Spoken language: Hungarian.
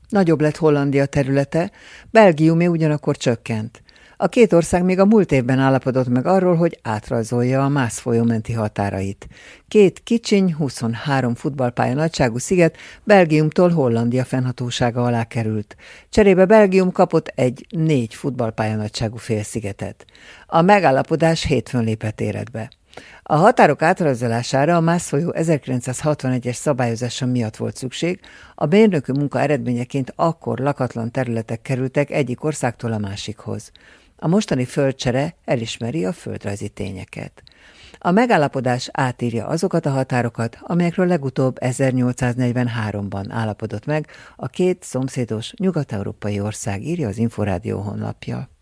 Nagyobb lett Hollandia területe, Belgiumé ugyanakkor csökkent. A két ország még a múlt évben állapodott meg arról, hogy átrajzolja a Maas folyó menti határait. Két kicsiny, 23 futballpálya nagyságú sziget Belgiumtól Hollandia fennhatósága alá került. Cserébe Belgium kapott egy 4 futballpálya nagyságú félszigetet. A megállapodás hétfőn lépett életbe. A határok átrajzolására a Maas folyó 1961-es szabályozása miatt volt szükség, a mérnöki munka eredményeként akkor lakatlan területek kerültek egyik országtól a másikhoz. A mostani földcsere elismeri a földrajzi tényeket. A megállapodás átírja azokat a határokat, amelyekről legutóbb 1843-ban állapodott meg a két szomszédos nyugat-európai ország, írja az Inforádió honlapja.